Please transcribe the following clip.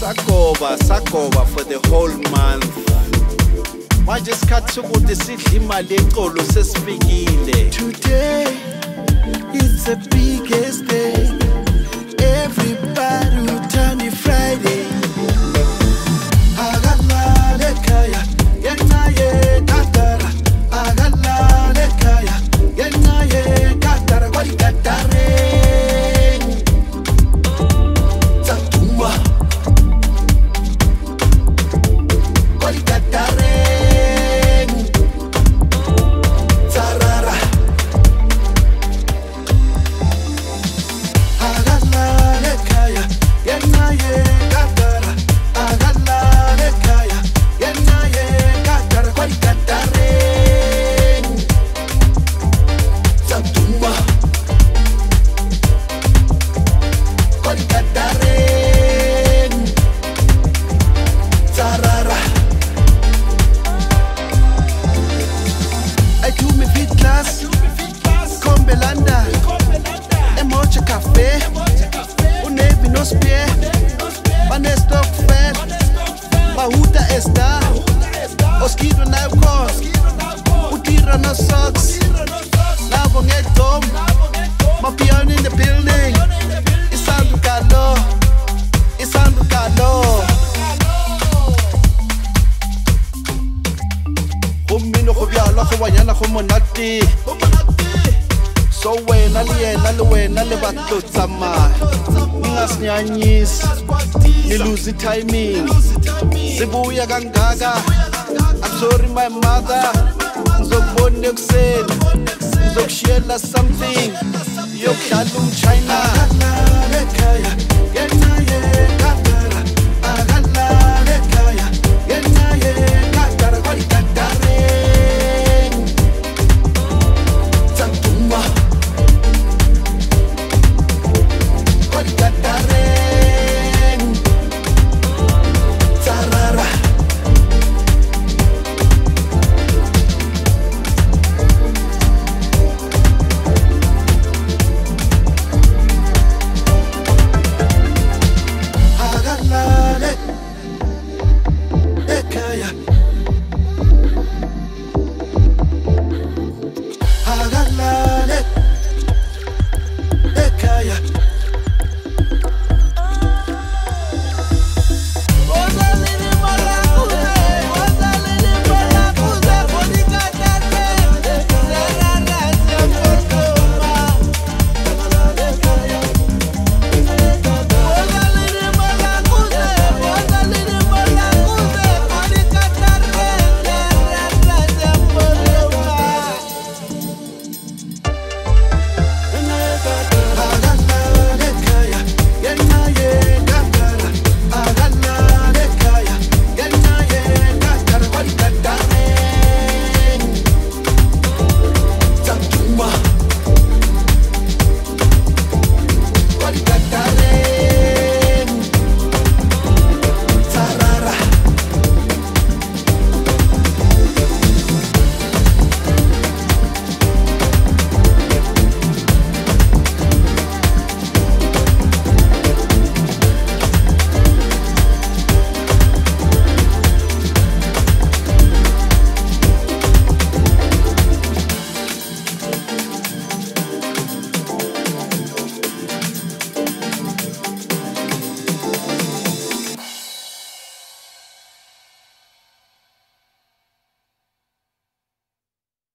sagoba for the whole month. Manje isikhathi sokuthi sidle imali eqolo sesifikile. Today it's the biggest day. Everybody will turn it Friday. Agalala ekhaya, yengaye katara. Agalala ekhaya, yengaye katara. Kwali katare. Tsatumba. Kwali katare. Tsarara. Agalala ekhaya, yengaye katara. Agalala ekhaya, yengaye katara. Kwali katare. Tsatumba. Kwali katare. Tsarara. I do me fit class, Kombelanda, Emocha Cafe, Unevi no spear, Banestock Fair, Bahuta Esta, Oskido Naukos, Utira no socks, Labong at home, Mapion in the building, Isandu Galo, Isandu Galo. Umino go byala go banyana go monate. So wena le yena le wena le batlo tsamaya. Ngasnyanyisi ni lose timing. Sibuya kangaka. I'm sorry my mother. Ngizokubona ekuseni. Ngizokushiyela something. Yokuhlala umChina.